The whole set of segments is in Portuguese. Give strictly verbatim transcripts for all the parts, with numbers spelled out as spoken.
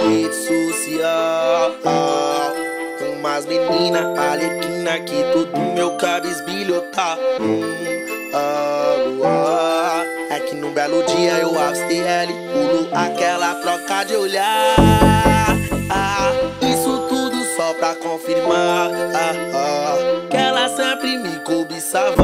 rede social. Com umas menina alequina que tudo meu cabisbilho tá. Hum, ah, ah. É que num belo dia eu avistei ela e pulo aquela troca de olhar. Ah, isso tudo só pra confirmar ah, ah, que ela sempre me cobiçava.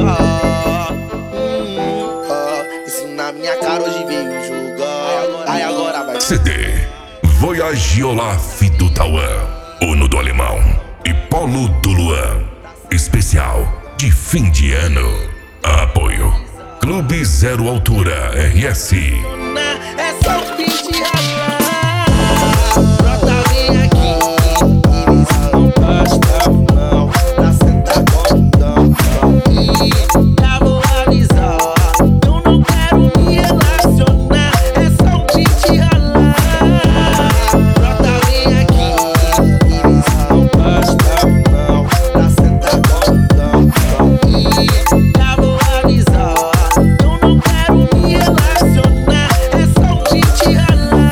Hum, ah, isso na minha cara hoje veio jogar. Aí agora vai. C D Voyage Olaf do Tauan, Uno do Alemão e Polo do Luan. Especial de fim de ano. Apoio Clube Zero Altura R S. É só um pinte ralar. Brota, vem aqui. Eles não gostam, não. Pra sentar com o bundão. E já vou avisar. Eu não quero me relacionar. É só um pinte ralar. Brota, vem aqui. Eles não gostam, não. Pra sentar com o bundão. E já vou avisar. Eu não quero me relacionar. É só um pinte ralar.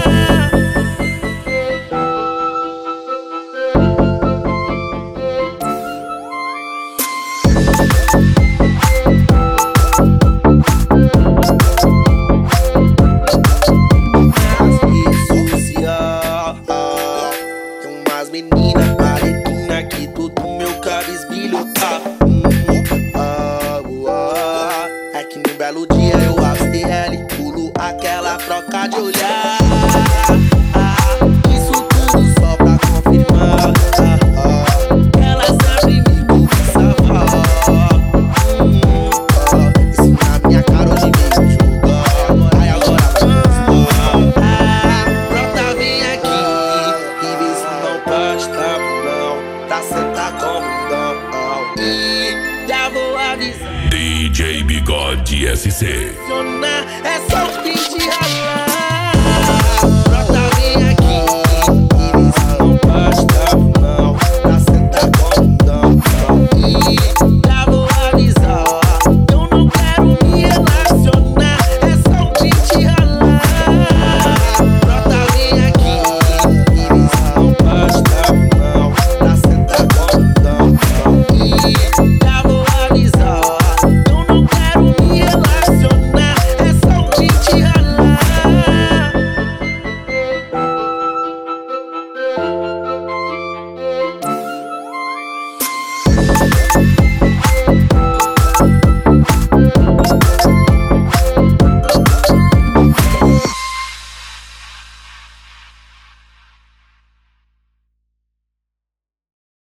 Rede social, tem umas meninas alequina que tudo meu cabisbilho tá. Hum, ah, ah. É que num belo dia eu avistei ela e pulo aquela troca de olhar. Ah, isso tudo só pra confirmar ah, ah, que ela sempre me cobiçava. Hum, ah, isso na minha cara hoje veio jogar. Aí agora vai. Ah, brota, vem aqui e vê se não gosta, não. Pra sentar com o bundão. E já vou avisar. D J Bigode S C. É